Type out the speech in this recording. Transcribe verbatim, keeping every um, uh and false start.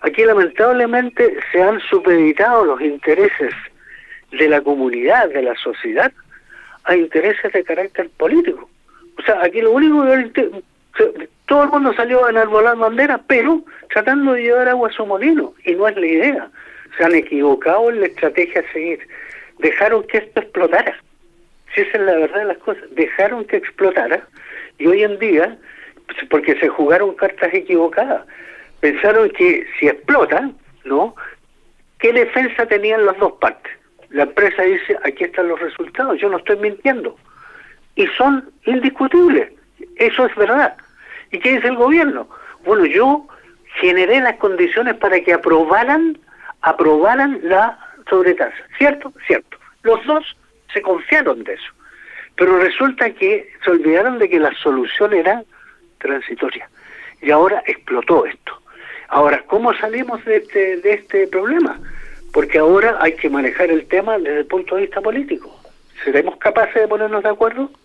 Aquí lamentablemente se han supeditado los intereses de la comunidad, de la sociedad, a intereses de carácter político. O sea, aquí lo único que todo el mundo salió a enarbolar banderas, pero tratando de llevar agua a su molino, y no es la idea. Se han equivocado en la estrategia a seguir. Dejaron que esto explotara. Si esa es la verdad de las cosas, dejaron que explotara, y hoy en día, porque se jugaron cartas equivocadas, pensaron que si explota, ¿no?, ¿qué defensa tenían las dos partes? La empresa dice, aquí están los resultados, yo no estoy mintiendo, y son indiscutibles, eso es verdad. ¿Y qué dice el gobierno? Bueno, yo generé las condiciones para que aprobaran, aprobaran la sobretasa, ¿cierto? Cierto. Los dos se confiaron de eso, pero resulta que se olvidaron de que la solución era transitoria, y ahora explotó esto. Ahora, ¿cómo salimos de este, de este problema? Porque ahora hay que manejar el tema desde el punto de vista político. ¿Seremos capaces de ponernos de acuerdo?